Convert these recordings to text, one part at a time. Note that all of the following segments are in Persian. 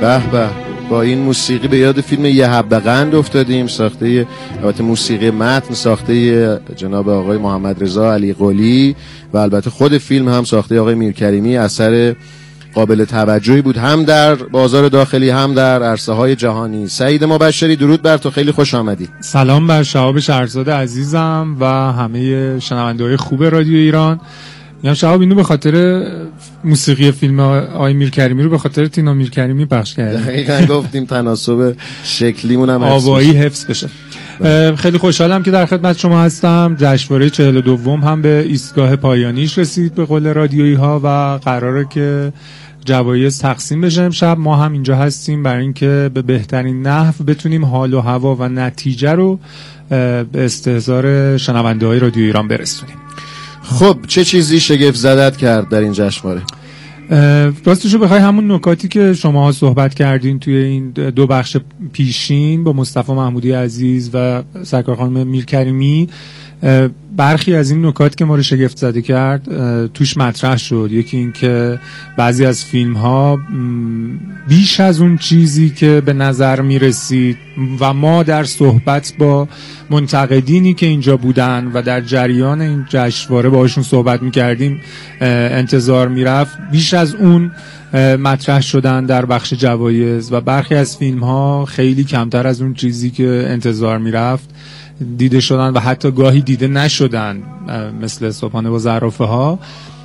به به، با این موسیقی به یاد فیلم یه حبه قند افتادیم، ساخته البته موسیقی متن ساخته جناب آقای محمد رضا علی قلی و البته خود فیلم هم ساخته آقای میرکریمی. اثر قابل توجهی بود هم در بازار داخلی هم در عرصه‌های جهانی. سعید مبشری درود بر تو، خیلی خوش آمدی. سلام بر شهاب شهرزاد عزیزم و همه شنونده‌های خوب رادیو ایران. میگم شهاب اینو به خاطر موسیقی فیلم آقای میرکریمی رو به خاطر تینا میرکریمی پخش کردیم. دقیقاً گفتیم تناسب شکلیمون هم آوایی حفظ بشه. خیلی خوشحالم که در خدمت شما هستم. جشنواره 42 هم به ایستگاه پایانیش رسید به قول رادیویی ها و قراره که جوایز تقسیم بشه امشب. ما هم اینجا هستیم برای اینکه به بهترین نحو بتونیم حال و هوا و نتیجه رو به استحضار شنونده‌های رادیو ایران برسونیم. خب چه چیزی شگفت زدت کرد در این جشنواره؟ راستشو بخوای همون نکاتی که شماها صحبت کردین توی این دو بخش پیشین با مصطفی محمودی عزیز و سرکار خانم میرکریمی، برخی از این نکات که ما رو شگفت زده کرد توش مطرح شد. یکی این که بعضی از فیلم ها بیش از اون چیزی که به نظر می رسید و ما در صحبت با منتقدینی که اینجا بودن و در جریان این جشنواره باهاشون صحبت می کردیم انتظار می رفت، بیش از اون مطرح شدن در بخش جوایز و برخی از فیلم ها خیلی کمتر از اون چیزی که انتظار می رفت دیده شدن و حتی گاهی دیده نشدن، مثل صبحانه با زرافه ها.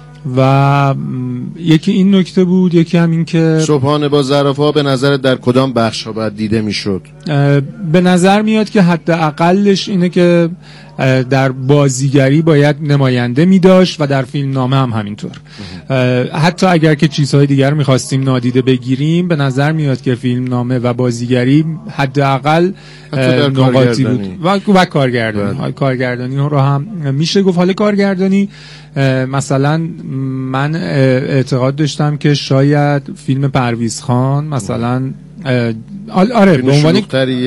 و یکی این نکته بود، یکی هم این که صبحانه با زرافه ها به نظر در کدام بخش ها باید دیده میشد؟ به نظر میاد که حداقلش اینه که در بازیگری باید نماینده می داشت و در فیلم نامه هم همینطور. حتی اگر که چیزهای دیگر میخواستیم نادیده بگیریم، به نظر میاد که فیلم نامه و بازیگری حداقل نقاطی بود و کارگردانی. کارگردانی رو هم میشه گفت. حال کارگردانی مثلا من اعتقاد داشتم که شاید فیلم پرویز خان مثلا آره به عنوان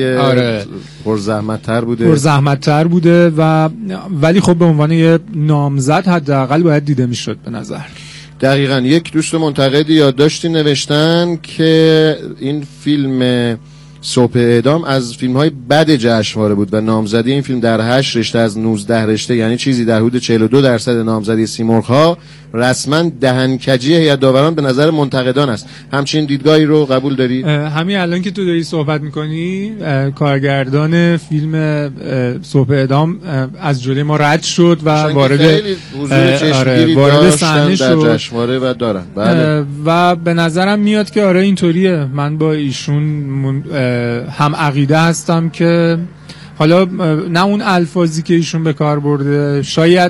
پرزحمت‌تر بوده و ولی خب به عنوان یه نامزد حداقل باید دیده میشد به نظر. دقیقاً. یک دوست منتقدی یادداشتی نوشتن که این فیلم صبح اعدام از فیلم‌های بد جشنواره بود و نامزدی این فیلم در 8 رشته از 19 رشته، یعنی چیزی در حدود 42% نامزدی سیمرغ‌ها رسما دهنکجی هیئت داوران به نظر منتقدان است. همچین دیدگاهی رو قبول داری؟ همین الان که تو داری صحبت می‌کنی، کارگردان فیلم صبح اعدام از جلوی ما رد شد و وارد حضور چشمگیری داشتن در جشنواره و دارن. بله. و به نظرم میاد که آره اینطوریه. من با ایشون هم عقیده هستم که حالا نه اون الفاظی که ایشون به کار برده، شاید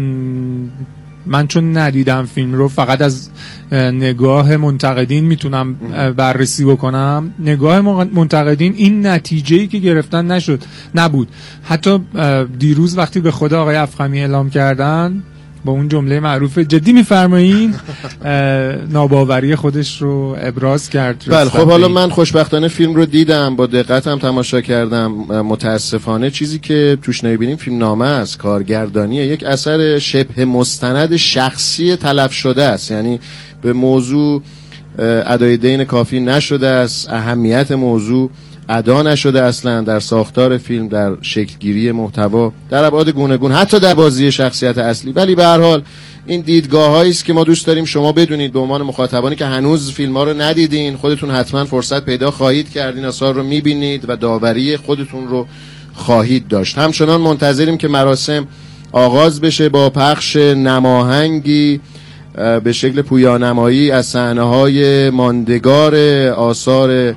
من چون ندیدم فیلم رو فقط از نگاه منتقدین میتونم بررسی بکنم. نگاه منتقدین این نتیجه‌ای که گرفتن نبود. حتی دیروز وقتی به خود آقای افخمی اعلام کردن با اون جمله معروف جدی میفرمایین، ناباوری خودش رو ابراز کرد. بله. خب حالا من خوشبختانه فیلم رو دیدم، با دقت هم تماشا کردم. متاسفانه چیزی که توش نمیبینیم فیلم نامه است، کارگردانیه. یک اثر شبه مستند شخصی تلف شده است، یعنی به موضوع ادای دین کافی نشده است، اهمیت موضوع ادا نشده اصلا در ساختار فیلم، در شکلگیری محتوا، در ابعاد گوناگون، حتی در بازی شخصیت اصلی. ولی به هر حال این دیدگاه‌هایی است که ما دوست داریم شما بدونید به عنوان مخاطبانی که هنوز فیلم‌ها رو ندیدین، خودتون حتما فرصت پیدا خواهید کرد این آثار رو می‌بینید و داوری خودتون رو خواهید داشت. همچنان منتظریم که مراسم آغاز بشه با پخش نماهنگی به شکل پویانمایی از صحنه‌های ماندگار آثار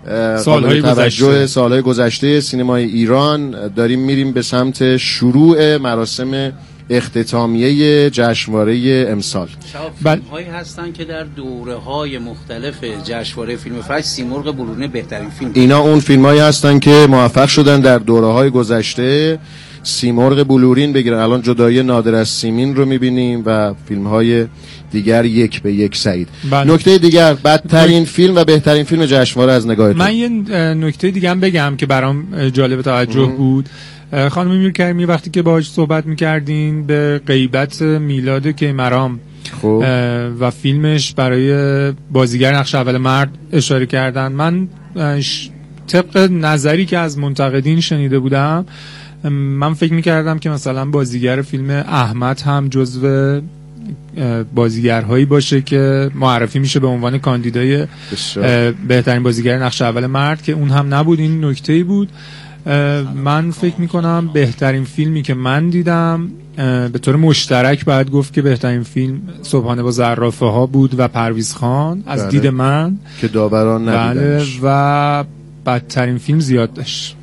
سالهای گذشته سینمای ایران. داریم میریم به سمت شروع مراسم اختتامیه جشنواره امسال. فیلم‌هایی هستن که در دوره‌های مختلف جشنواره فیلم فجر سیمرغ بلورین بهترین فیلم. اینا اون فیلم‌هایی هستن که موفق شدن در دوره‌های گذشته سیمرغ بلورین بگیرن. الان جدایی نادر از سیمین رو می‌بینیم و فیلم‌های دیگر یک به یک. سعید، نکته دیگر، بدترین فیلم و بهترین فیلم جشنواره از نگاه تو؟ من یه نکته دیگه هم بگم که برام جالب توجه بود. خانم میرکریمی وقتی که باهاش صحبت می‌کردین به غیبت میلاد کیمرام خب و فیلمش برای بازیگر نقش اول مرد اشاره کردن. من طبق نظری که از منتقدین شنیده بودم، من فکر میکردم که مثلا بازیگر فیلم احمد هم جزو بازیگرهایی باشه که معرفی میشه به عنوان کاندیدای بهترین بازیگر نقش اول مرد، که اون هم نبود. این نکته‌ای بود. من فکر میکنم بهترین فیلمی که من دیدم به طور مشترک باید گفت که بهترین فیلم صبحانه با زرافه ها بود و پرویز خان از بله. دید من که داوران ندیدنش. بله. و بدترین فیلم زیاد داشت،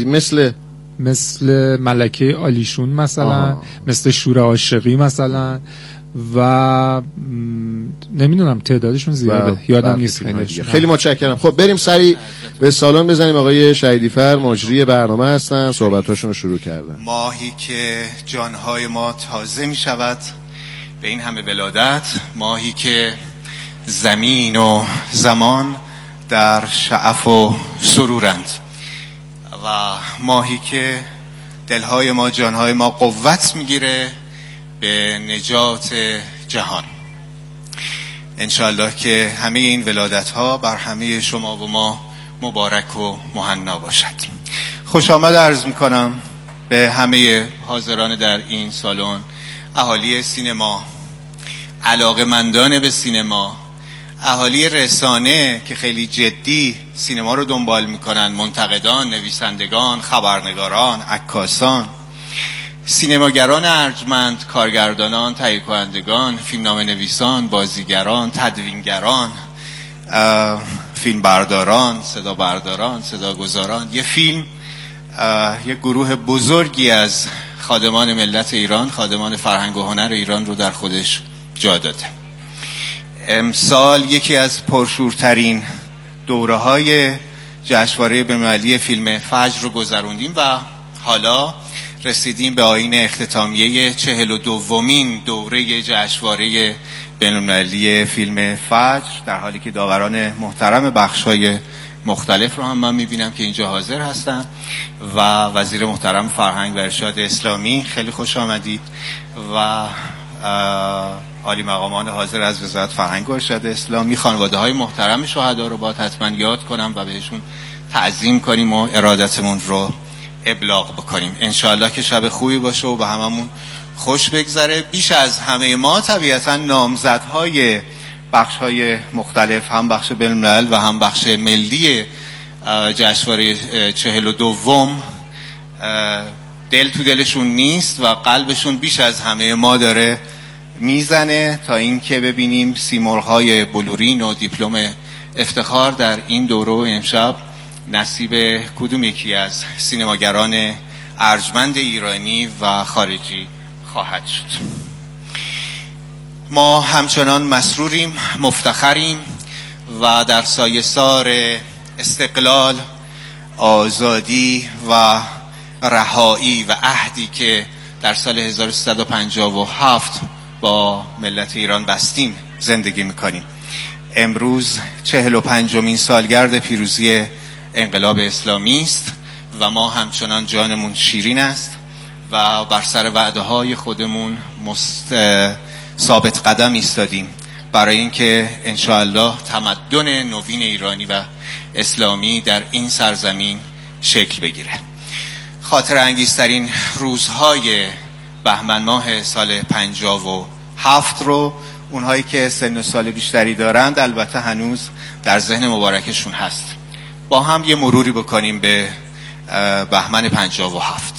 مثل ملکه آلیشون مثلا، مثل شور عاشقی مثلا، و نمیدونم تعدادشون زیاده، یادم نیست. خیلی متشکرم. خب بریم سریع به سالن بزنیم. آقای شهیدی‌فر مجری برنامه هستن، صحبتاشون رو شروع کردن. ماهی که جانهای ما تازه می شود به این همه ولادت، ماهی که زمین و زمان در شعف و سرورند، و ماهی که دلهای ما جانهای ما قوت میگیره به نجات جهان. انشاءالله که همه این ولادت ها بر همه شما و ما مبارک و مهنا باشد. خوش آمد عرض میکنم به همه حاضران در این سالن، اهالی سینما، علاقه‌مندان به سینما، اهالی رسانه که خیلی جدی سینما رو دنبال میکنن، منتقدان، نویسندگان، خبرنگاران، عکاسان، سینماگران ارجمند، کارگردانان، تهیه کنندگان، فیلمنامه نویسان، بازیگران، تدوینگران، فیلمبرداران، صدا برداران، صداگذاران. یه فیلم یه گروه بزرگی از خادمان ملت ایران، خادمان فرهنگ و هنر ایران رو در خودش جا داده. امسال یکی از پرشورترین دوره‌های جشنواره بین‌المللی فیلم فجر رو گذروندیم و حالا رسیدیم به آیین اختتامیه 42مین دوره جشنواره بین‌المللی فیلم فجر، در حالی که داوران محترم بخش‌های مختلف رو هم من می‌بینم که اینجا حاضر هستن و وزیر محترم فرهنگ و ارشاد اسلامی، خیلی خوش آمدید، و عالی مقامان حاضر از وزارت فرهنگ و ارشاد اسلامی. خانواده‌های محترم شهدا رو باید حتما یاد کنم و بهشون تعظیم کنیم و ارادتمون رو ابلاغ بکنیم. انشاءالله که شب خوبی باشه و به هممون خوش بگذره. بیش از همه ما طبیعتا نامزدهای بخش‌های مختلف، هم بخش بین‌الملل و هم بخش ملی جشنواره 42 دل تو دلشون نیست و قلبشون بیش از همه ما داره میزنه تا اینکه ببینیم سیمرغ‌های بلورین و دیپلم افتخار در این دوره و امشب نصیب کدوم یکی از سینماگران ارجمند ایرانی و خارجی خواهد شد. ما همچنان مسروریم، مفتخریم و در سایه‌سار استقلال، آزادی و رهایی و عهدی که در سال 1357 با ملت ایران بستیم زندگی میکنیم. امروز 45مین سالگرد پیروزی انقلاب اسلامی است و ما همچنان جانمون شیرین است و بر سر وعده های خودمون ثابت قدم ایستادیم برای اینکه انشاءالله تمدن نوین ایرانی و اسلامی در این سرزمین شکل بگیره. خاطر انگیزترین روزهای بهمن ماه سال 57 رو اونهایی که سن و سال بیشتری دارند البته هنوز در ذهن مبارکشون هست. با هم یه مروری بکنیم به بهمن 57.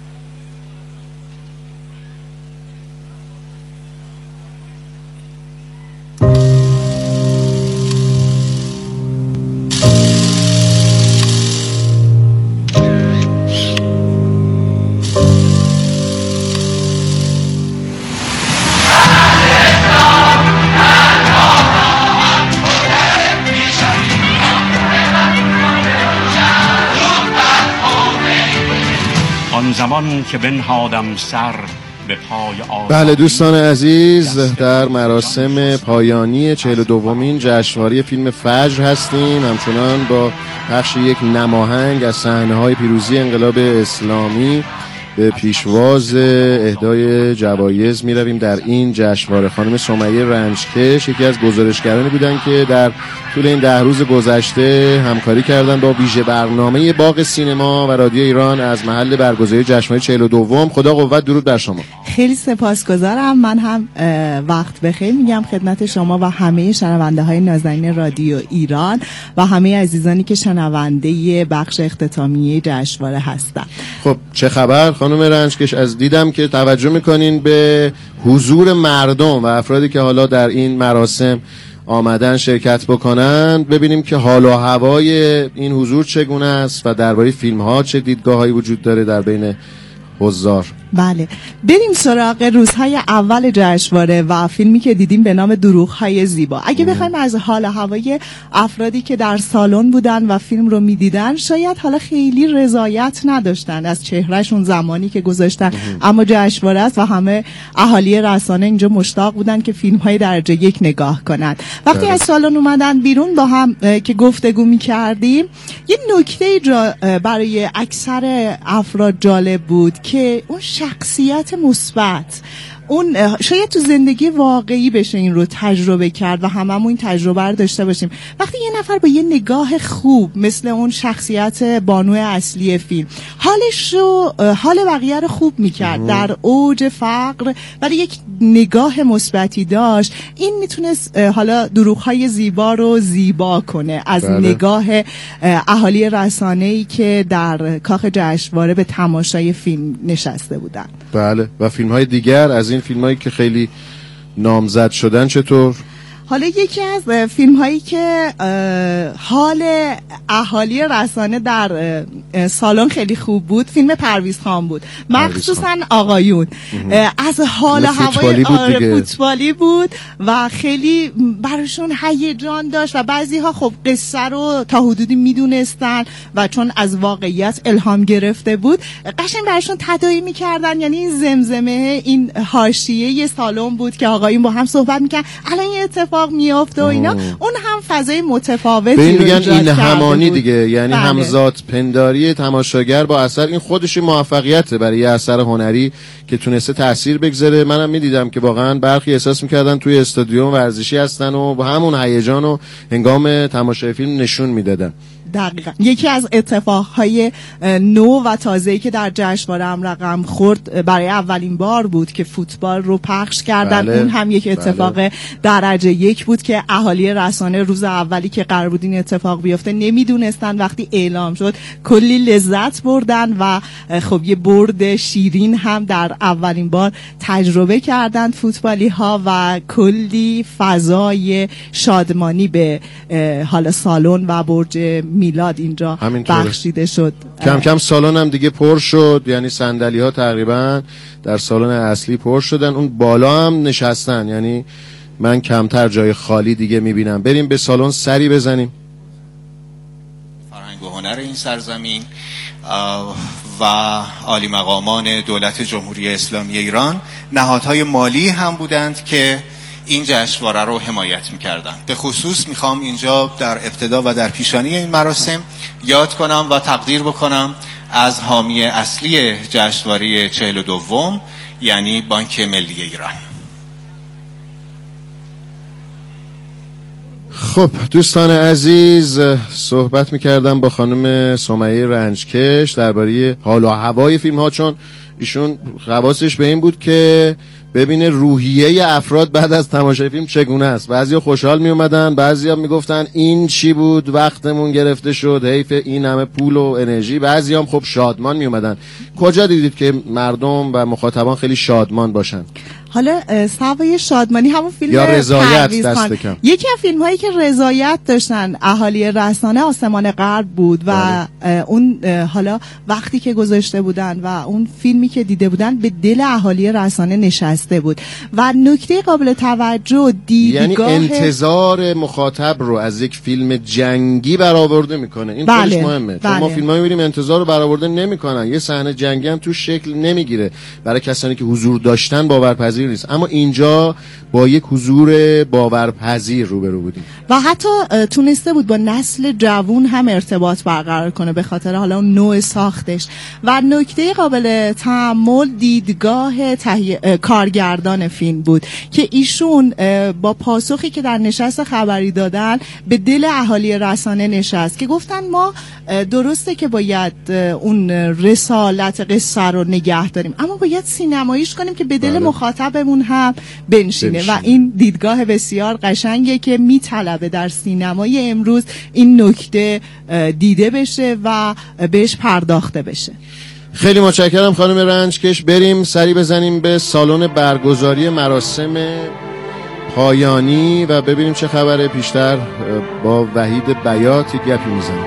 زمان که بنهادم سر به پای بله دوستان عزیز، در مراسم پایانی 42مین جشنواره فیلم فجر هستیم، همچنان با پخش یک نماهنگ از صحنه‌های پیروزی انقلاب اسلامی به پیشواز اهدای جوایز می رویم در این جشنواره. خانم سمیه رنجکش یکی از گزارشگرانی بودن که در طول این 10 روز گذشته همکاری کردن با ویژه برنامه باغ سینما و رادیو ایران از محل برگزاری جشنواره 42. خدا قوت، درود بر شما. خیلی سپاسگزارم. من هم وقت بخیر میگم خدمت شما و همه شنونده های نازنین رادیو ایران و همه عزیزانی که شنونده بخش اختتامیه جشنواره هستن. خب چه خبر خانم رنجکش؟ از دیدم که توجه میکنین به حضور مردم و افرادی که حالا در این مراسم آمدن شرکت بکنن، ببینیم که حال و هوای این حضور چگونه است و درباره فیلم ها چه دیدگاه‌هایی وجود داره در بین حضار. بله، بریم سراغ روزهای اول جشنواره و فیلمی که دیدیم به نام دروغ‌های زیبا. اگه بخوایم از حال و هوای افرادی که در سالن بودن و فیلم رو می‌دیدن، شاید حالا خیلی رضایت نداشتن از چهرهشون زمانی که گذاشتن، اما جشنواره است و همه اهالی رسانه اینجا مشتاق بودن که فیلم‌های درجه 1 نگاه کنند. وقتی از سالن اومدن بیرون با هم که گفتگو می‌کردیم، یه نکته برای اکثر افراد جالب بود که اون شخصیت مثبت، اون شاید تو زندگی واقعی بشه این رو تجربه کرد و هممون این تجربه رو داشته باشیم. وقتی یه نفر با یه نگاه خوب مثل اون شخصیت بانو اصلی فیلم حال بقیه رو خوب میکرد، در اوج فقر ولی یک نگاه مثبتی داشت، این میتونست حالا دروغ‌های زیبا رو زیبا کنه از نگاه اهالی رسانه‌ای که در کاخ جشنواره به تماشای فیلم نشسته بودن. بله، و فیلم‌های دیگر از این فیلم‌هایی که خیلی نامزد شدن چطور؟ حالا یکی از فیلم هایی که حال اهالی رسانه در سالن خیلی خوب بود، فیلم پرویز خان بود، مخصوصا آقایون. از حال هوای فوتبالی بود و خیلی براشون هیجان داشت و بعضی ها خب قصه رو تا حدودی میدونستن و چون از واقعیت الهام گرفته بود قشنگ براشون تداعی میکردن. یعنی این زمزمه، این حاشیه سالن بود که آقایون با هم صحبت میکردن الان یه اتفاق میافته و اینا. اون هم فضای متفاوتی رو میگن این همانی دیگه، یعنی همزاد پنداری تماشاگر با اثر. این خودش موفقیته برای یه اثر هنری که تونسته تاثیر بگذاره. منم میدیدم که واقعا برخی احساس میکردن توی استادیوم ورزشی هستن و با همون هیجان و هنگام تماشای فیلم نشون میدادن. دقیقا یکی از اتفاقهای نو و تازه‌ای که در جشنواره هم رقم خورد برای اولین بار بود که فوتبال رو پخش کردن. اون هم یک اتفاق درجه 1 بود که اهالی رسانه روز اولی که قرار بود این اتفاق بیفته نمیدونستن، وقتی اعلام شد کلی لذت بردن و خب یه برد شیرین هم در اولین بار تجربه کردن فوتبالی ها و کلی فضای شادمانی به حالا سالن و برج میلاد اینجا بخشیده شد. کم کم سالن هم دیگه پر شد، یعنی صندلی ها تقریبا در سالن اصلی پر شدن، اون بالا هم نشستن، یعنی من کمتر جای خالی دیگه میبینم. بریم به سالن سری بزنیم. فرهنگ و هنر این سرزمین و عالی مقامان دولت جمهوری اسلامی ایران نهادهای مالی هم بودند که این جشنواره رو حمایت می‌کردن. به خصوص میخوام اینجا در ابتدا و در پیشانی این مراسم یاد کنم و تقدیر بکنم از حامی اصلی جشنواره 42 یعنی بانک ملی ایران. خب دوستان عزیز، صحبت می‌کردم با خانم سمیه رنجکش درباره حال و هوای فیلم ها، چون ایشون حواسش به این بود که ببینه روحیه افراد بعد از تماشای فیلم چگونه است. بعضیا خوشحال می اومدن، بعضیا میگفتن این چی بود، وقتمون گرفته شد، حیف این همه پول و انرژی. بعضیا هم خب شادمان می اومدن. کجا دیدید که مردم و مخاطبان خیلی شادمان باشن؟ حالا سوای شادمانی همون فیلم یا رضایت دست کم. یکی از فیلم هایی که رضایت داشتن اهالی رسانه آسمان غرب بود و اون حالا وقتی که گذاشته بودن و اون فیلمی که دیده بودن به دل اهالی رسانه نشسته بود و نکته قابل توجه دیدگاه، یعنی انتظار مخاطب رو از یک فیلم جنگی برآورده میکنه. این خیلی مهمه، چون ما فیلمایی میبینیم انتظار رو برآورده نمیکنن، یه صحنه جنگی هم تو شکل نمیگیره، برای کسانی که حضور داشتن باورپذیر نیست. اما اینجا با یک حضور باورپذیر روبرو بودیم. و حتی تونسته بود با نسل جوون هم ارتباط برقرار کنه به خاطر حالا اون نوع ساختش. و نکته قابل تأمل دیدگاه کارگردان فیلم بود که ایشون با پاسخی که در نشست خبری دادن به دل اهالی رسانه نشست که گفتن ما درسته که باید اون رسالت قصه رو نگه داریم، اما باید سینماییش کنیم که به دل مخاطبمون هم بنشینه. و این دیدگاه بسیار قشنگه که میطلبه در سینمای امروز این نکته دیده بشه و بهش پرداخته بشه. خیلی متشکرم خانم رنجکش. بریم سری بزنیم به سالن برگزاری مراسم پایانی و ببینیم چه خبره. پیشتر با وحید بیات گپی میزنیم.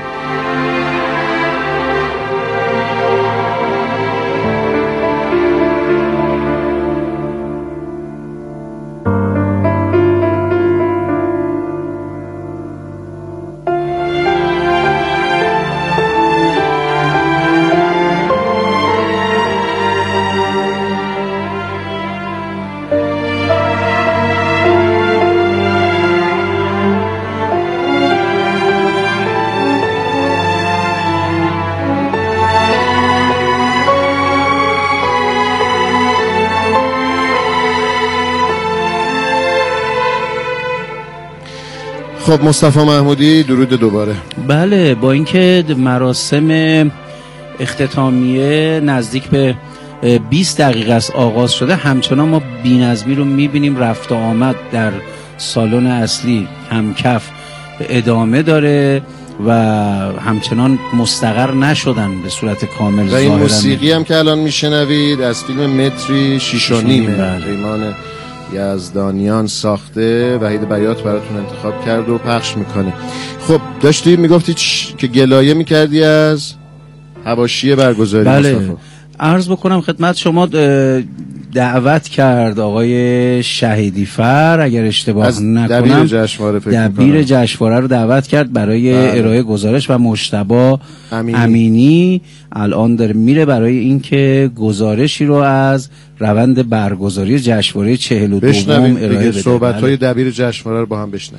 خب مصطفی محمودی، درود دوباره. بله، با اینکه مراسم اختتامیه نزدیک به 20 دقیقه است آغاز شده، همچنان ما بی‌نظمی رو می‌بینیم، رفت و آمد در سالن اصلی همکف ادامه داره و همچنان مستقر نشدن به صورت کامل. و این موسیقی هم که الان میشنوید از فیلم متری 6.5 پیمان یزدانیان ساخته، وحید بیات براتون انتخاب کرد و پخش میکنه. خب داشتی میگفتی که گلایه میکردی از حواشی برگزاری. بله، عرض بکنم خدمت شما، دعوت کرد آقای شهیدی فر اگر اشتباه نکنم، دبیر جشنواره رو دعوت کرد برای ارائه گزارش و مجتبی امینی الان داره میره برای اینکه گزارشی رو از روند برگزاری جشنواره 42 ارائه بده. صحبت‌های دبیر جشنواره رو با هم بشنویم.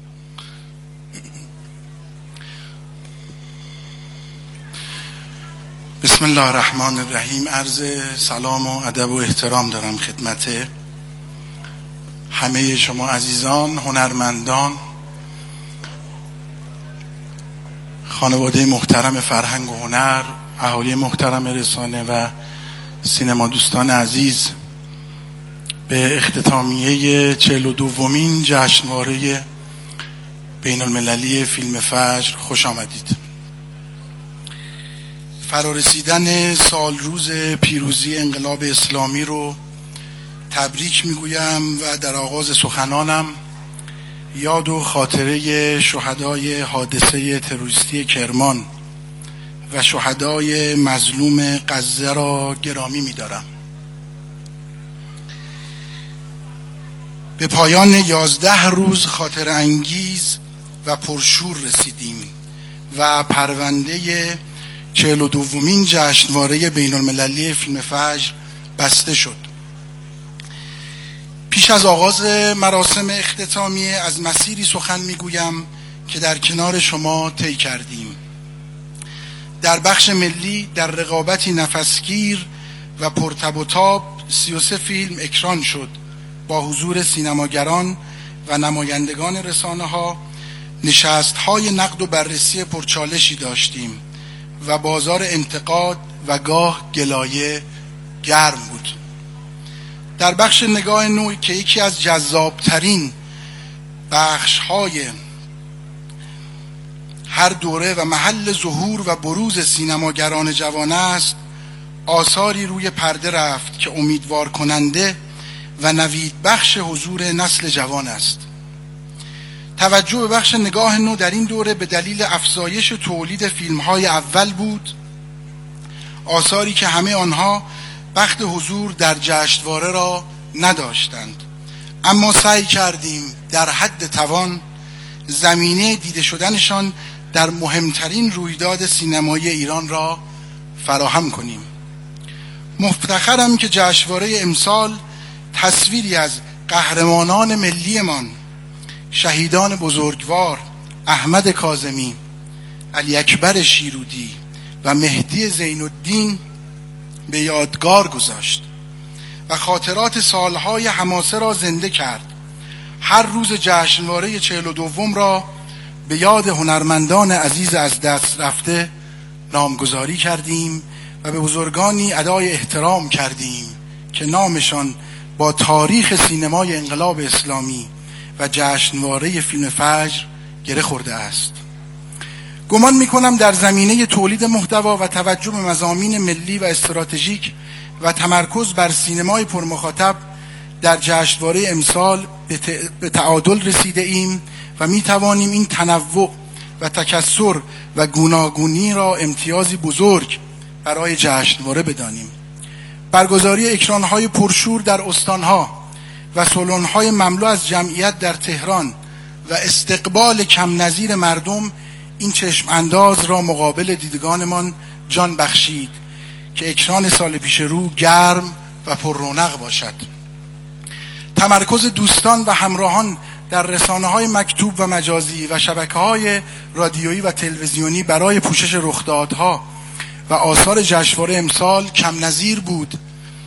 بسم الله الرحمن الرحیم. عرض سلام و ادب و احترام دارم خدمت همه شما عزیزان، هنرمندان، خانواده محترم فرهنگ و هنر، اهالی محترم رسانه و سینما دوستان عزیز. به اختتامیه 42مین جشنواره بین المللی فیلم فجر خوش آمدید. فرارسیدن سال روز پیروزی انقلاب اسلامی رو تبریک میگویم و در آغاز سخنانم یاد و خاطره شهدای حادثه تروریستی کرمان و شهدای مظلوم غزه را گرامی می‌دارم. به پایان 11 روز خاطر انگیز و پرشور رسیدیم و پرونده 42مین جشنواره بین المللی فیلم فجر بسته شد. پیش از آغاز مراسم اختتامیه از مسیری سخن میگویم که در کنار شما طی کردیم. در بخش ملی در رقابتی نفسگیر و پرتب و تاب 33 فیلم اکران شد. با حضور سینماگران و نمایندگان رسانه ها نشست های نقد و بررسی پرچالشی داشتیم و بازار انتقاد و گاه گلایه گرم بود. در بخش نگاه نو که یکی از جذابترین بخش های هر دوره و محل ظهور و بروز سینماگران جوان است، آثاری روی پرده رفت که امیدوار کننده و نوید بخش حضور نسل جوان است. توجه به بخش نگاه نو در این دوره به دلیل افزایش تولید فیلم‌های اول بود، آثاری که همه آنها بخت حضور در جشنواره را نداشتند، اما سعی کردیم در حد توان زمینه دیده شدنشان در مهمترین رویداد سینمایی ایران را فراهم کنیم. مفتخرم که جشنواره امسال تصویری از قهرمانان ملیمان شهیدان بزرگوار احمد کاظمی، علی اکبر شیرودی و مهدی زین الدین به یادگار گذاشت و خاطرات سالهای حماسه را زنده کرد. هر روز جشنواره 42 را به یاد هنرمندان عزیز از دست رفته نامگذاری کردیم و به بزرگانی ادای احترام کردیم که نامشان با تاریخ سینمای انقلاب اسلامی و جشنواره فیلم فجر گره خورده است. گمان میکنم در زمینه تولید محتوا و توجه به مضامین ملی و استراتژیک و تمرکز بر سینمای پرمخاطب در جشنواره امسال به تعادل رسیده ایم و می توانیم این تنوع و تکثر و گوناگونی را امتیازی بزرگ برای جشنواره بدانیم. برگزاری اکرانهای پرشور در استانها و سالن‌های مملو از جمعیت در تهران و استقبال کم نظیر مردم این چشم انداز را مقابل دیدگانمان جان بخشید که اکران سال پیش رو گرم و پر رونق باشد. تمرکز دوستان و همراهان در رسانه‌های مکتوب و مجازی و شبکه‌های رادیویی و تلویزیونی برای پوشش رخدادها و آثار جشنواره امسال کم نظیر بود.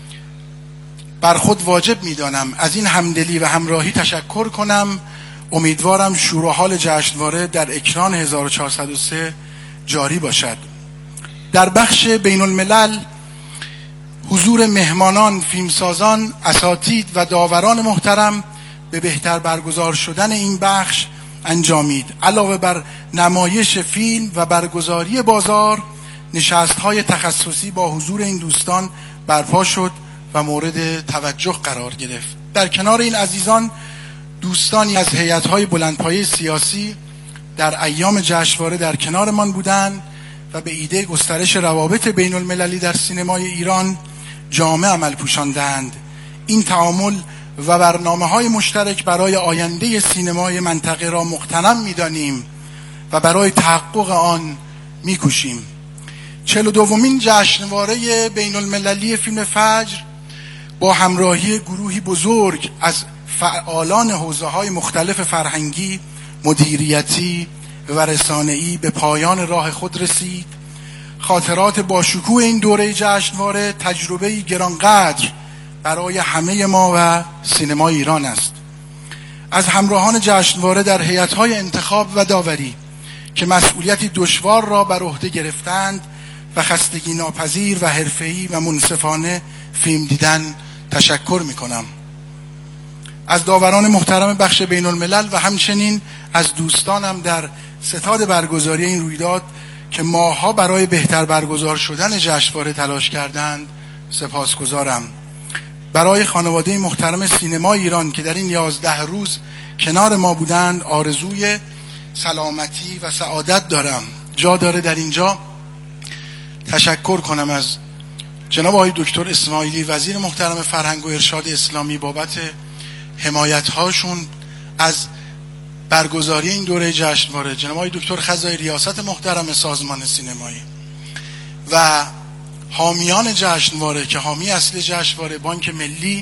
بر خود واجب می‌دانم از این همدلی و همراهی تشکر کنم. امیدوارم شور و حال جشنواره در اکران 1403 جاری باشد. در بخش بین الملل حضور مهمانان، فیلمسازان، اساتید و داوران محترم به بهتر برگزار شدن این بخش انجامید. علاوه بر نمایش فیلم و برگزاری بازار، نشست‌های تخصصی با حضور این دوستان برپا شد و مورد توجه قرار گرفت. در کنار این عزیزان، دوستانی از هیئت‌های بلندپایه سیاسی در ایام جشنواره در کنارمان بودند و به ایده گسترش روابط بین المللی در سینمای ایران جامع عمل پوشاندند. این تعامل و برنامه‌های مشترک برای آینده سینمای منطقه را مغتنم می‌دانیم و برای تحقق آن می‌کوشیم. 42مین جشنواره بین المللی فیلم فجر با همراهی گروهی بزرگ از فعالان حوزه‌های مختلف فرهنگی، مدیریتی و رسانه‌ای به پایان راه خود رسید. خاطرات باشکوه این دوره جشنواره تجربه‌ای گرانقدر برای همه ما و سینما ایران است. از همراهان جشنواره در هیئت‌های انتخاب و داوری که مسئولیتی دشوار را بر عهده گرفتند و خستگی ناپذیر و حرفه‌ای و منصفانه فیلم دیدن تشکر می‌کنم. از داوران محترم بخش بین الملل و همچنین از دوستانم در ستاد برگزاری این رویداد که ماه‌ها برای بهتر برگزار شدن جشنواره تلاش کردند سپاسگزارم. برای خانواده محترم سینما ایران که در این 11 روز کنار ما بودند آرزوی سلامتی و سعادت دارم. جا داره در اینجا تشکر کنم از جناب آقای دکتر اسماعیلی وزیر محترم فرهنگ و ارشاد اسلامی بابت حمایت‌هاشون از برگزاری این دوره جشنواره، جناب آقای دکتر خزایی ریاست محترم سازمان سینمایی و حامیان جشنواره که حامی اصلی جشنواره بانک ملی،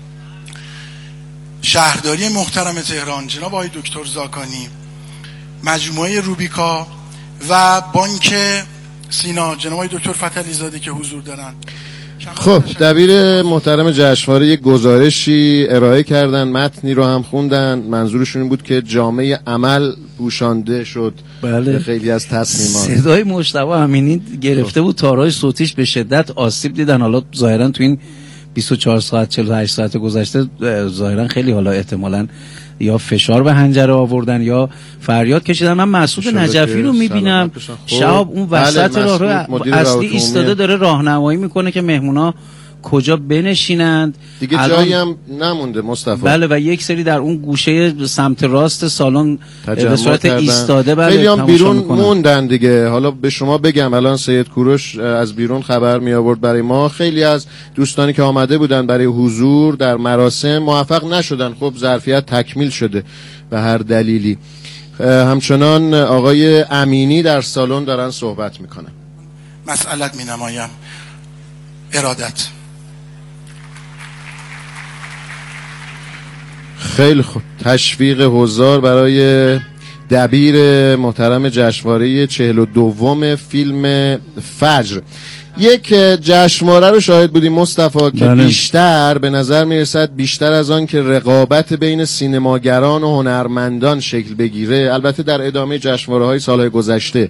شهرداری محترم تهران جناب آقای دکتر زاکانی، مجموعه روبیکا و بانک سینا جناب آقای دکتر فتحعلی زاده که حضور دارن. خب دبیر محترم جشنواره یک گزارشی ارائه کردن، متنی رو هم خوندن. منظورشون این بود که جامعه عمل پوشانده شد. بله. خیلی از تصمیمات صدای مجتبی امینی گرفته بود، تارهای صوتیش به شدت آسیب دیدن. حالا ظاهرا تو این 24 ساعت 48 ساعت گذشته ظاهرا خیلی حالا احتمالاً یا فشار به حنجره آوردن یا فریاد کشیدن. من مسعود نجفی رو میبینم شهاب اون وسط راه اصلی ایستاده داره راهنمایی میکنه که مهمونا کجا بنشینند. دیگه جایی هم نمونده مصطفی. بله و یک سری در اون گوشه سمت راست سالن به صورت ایستاده خیلی هم بیرون موندن دیگه. حالا به شما بگم الان سید کوروش از بیرون خبر می آورد برای ما، خیلی از دوستانی که آمده بودن برای حضور در مراسم موفق نشدن. خب ظرفیت تکمیل شده به هر دلیلی. همچنان آقای امینی در سالن دارن صحبت میکنن. مسئلت می نمایم. ارادت. خیلی خوب تشویق حضار برای دبیر محترم جشنواره 42 فیلم فجر. یک جشنواره رو شاهد بودیم مصطفی که بیشتر به نظر میرسد بیشتر از آن که رقابت بین سینماگران و هنرمندان شکل بگیره، البته در ادامه جشنواره‌های سالهای گذشته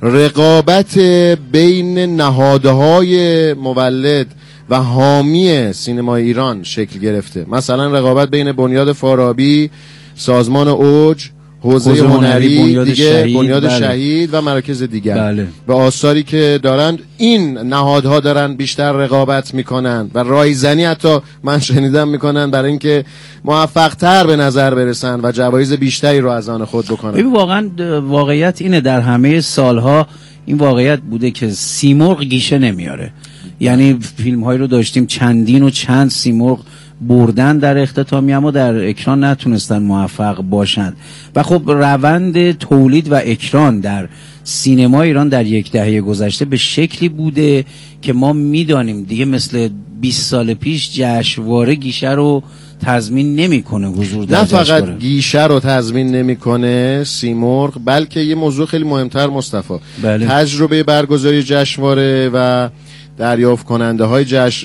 رقابت بین نهادهای مولد و حامی سینمای ایران شکل گرفته. مثلا رقابت بین بنیاد فارابی، سازمان اوج، حوزه هنری دیگه، بنیاد شهید و مراکز دیگر و آثاری که دارند. این نهادها دارن بیشتر رقابت میکنن و رایزنی حتی من شنیدم میکنن برای اینکه موفق تر به نظر برسن و جوایز بیشتری رو از آن خود بکنن. ببین واقعا واقعیت اینه، در همه سالها این واقعیت بوده که سیمرغ گیشه نمیاره. یعنی فیلم هایی رو داشتیم چندین و چند سیمرغ بردن در اختتامی، اما در اکران نتونستن موفق باشند. و خب روند تولید و اکران در سینما ایران در یک دهه گذشته به شکلی بوده که ما میدانیم دیگه مثل 20 سال پیش جشنواره گیشه رو تضمین نمیکنه حضور در جشنواره. نه فقط گیشه رو تضمین نمیکنه سیمرغ، بلکه یه موضوع خیلی مهمتر مصطفی، تجربه برگزاری جشنواره و دریافت کننده های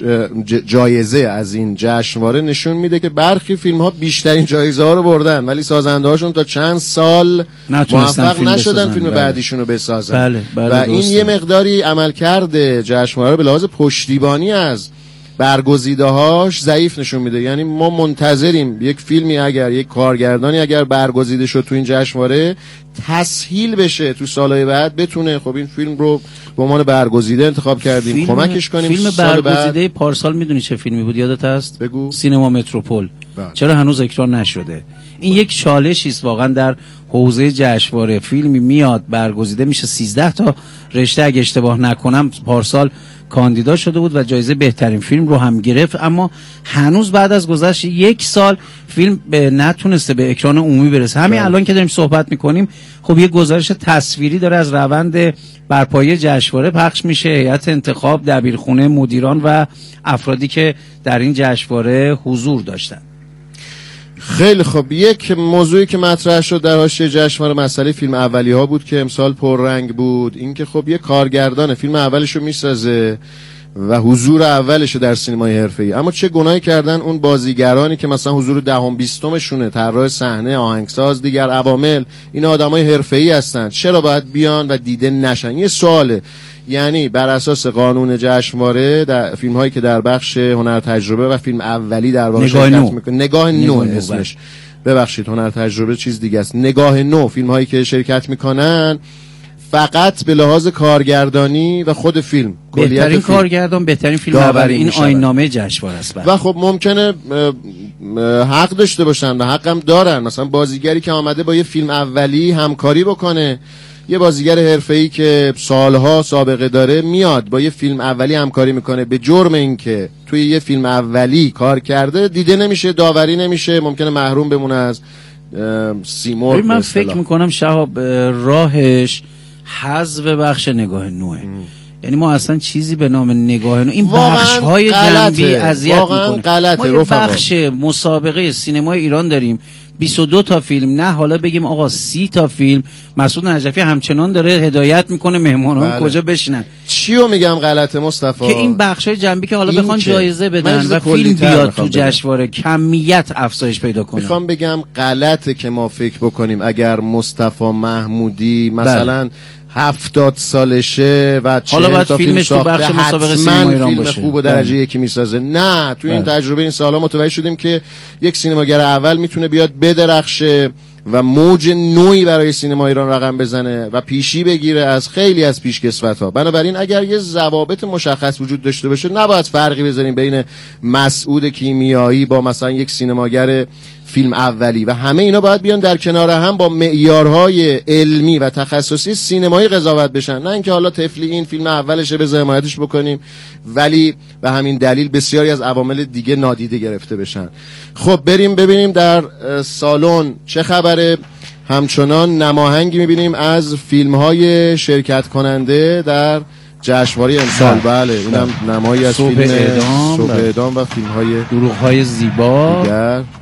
جایزه از این جشنواره نشون میده که برخی فیلم ها بیشترین جایزه ها رو بردن ولی سازنده هاشون تا چند سال موفق نشدن فیلم بعدیشون رو بسازن. و این یه مقداری عملکرد جشنواره رو به لحاظ پشتیبانی از برگزیده هاش ضعیف نشون میده. یعنی ما منتظریم یک فیلمی اگر یک کارگردانی اگر برگزیده شد تو این جشنواره تسهیل بشه تو سالهای بعد بتونه خب این فیلم رو به عنوان برگزیده انتخاب کردیم کمکش کنیم. فیلم برگزیده پارسال میدونی چه فیلمی بود یادت هست؟ بگو. سینما متروپول. چرا هنوز اکران نشده؟ این یک چالشی است واقعا در حوزه جشنواره. فیلمی میاد برگزیده میشه 13 تا رشته اگه اشتباه نکنم پارسال کاندیدا شده بود و جایزه بهترین فیلم رو هم گرفت، اما هنوز بعد از گذشت یک سال فیلم نتونسته به اکران عمومی برسه. همین الان که داریم صحبت میکنیم خب یه گزارش تصویری داره از روند برپایی جشنواره پخش میشه، هیئت انتخاب، دبیرخونه مدیران و افرادی که در این جشنواره حضور داشتن. خیلی خب، یک موضوعی که مطرح شد در حاشیه جشنواره مسئله فیلم اولی ها بود که امسال پررنگ بود. این که خب یه کارگردان فیلم اولشو میسازه و حضور اولشه در سینمای حرفه‌ای، اما چه گناهی کردن اون بازیگرانی که مثلا حضور 10 20 طراح صحنه، آهنگساز، دیگر عوامل، این آدمای حرفه‌ای هستن، چرا باید بیان و دیده نشن؟ یه سواله. یعنی بر اساس قانون جشنواره در فیلم هایی که در بخش هنر تجربه و فیلم اولی در واقع شرکت میکنه، نگاه نو اسمش، ببخشید هنر تجربه چیز دیگه است، نگاه نو، فیلم هایی که شرکت میکنن فقط به لحاظ کارگردانی و خود فیلم، بهترین کارگردان، بهترین فیلم اولی، این آیین‌نامه جشنواره است. و خب ممکنه حق داشته باشن و حقم دارن، مثلا بازیگری که آمده با یه فیلم اولی همکاری بکنه، یه بازیگر حرفه‌ای که سالها سابقه داره میاد با یه فیلم اولی همکاری میکنه، به جرم اینکه توی یه فیلم اولی کار کرده دیده نمیشه، داوری نمیشه، ممکنه محروم بمونه از سیمرغ. من فکر میکنم شهاب راهش حذف بخش نگاه نوه. یعنی ما اصلا چیزی به نام نگاه نو، این بخش‌های جنبی اذیت میکنه. ما یه بخش مسابقه سینمای ایران داریم 22 تا فیلم، نه حالا بگیم آقا 30 تا فیلم. مسعود نجفی همچنان داره هدایت میکنه مهمانان کجا بشینن. چیو میگم غلطه مصطفی؟ که این بخشای جنبی که حالا بخوان جایزه بدن و فیلم بیاد تو جشنواره کمیت افزایش پیدا کنه. میخوام بگم غلطه که ما فکر بکنیم اگر مصطفی محمودی مثلا 70 سالشه و 40 تا فیلم ساخته حتما فیلم خوب و درجه یکی میسازه. نه، تو این تجربه این سالا متوجه شدیم که یک سینماگر اول میتونه بیاد بدرخشه و موج نوعی برای سینما ایران رقم بزنه و پیشی بگیره از خیلی از پیشکسوت‌ها. بنابراین اگر یه ضوابط مشخص وجود داشته باشه نباید فرقی بذاریم بین مسعود کیمیایی با مثلا یک سینماگر فیلم اولی و همه اینا باید بیان در کنار هم با معیارهای علمی و تخصصی سینمایی قضاوت بشن، نه اینکه حالا طفلی این فیلم اولشه بذار حمایتش بکنیم ولی به همین دلیل بسیاری از عوامل دیگه نادیده گرفته بشن. خب بریم ببینیم در سالن چه خبره. همچنان نماهنگی میبینیم از فیلم‌های شرکت کننده در جشنواره امسال. بله اینم نمایی از فیلم صبح اعدام و فیلم‌های دروغ‌های زیبا دیگر.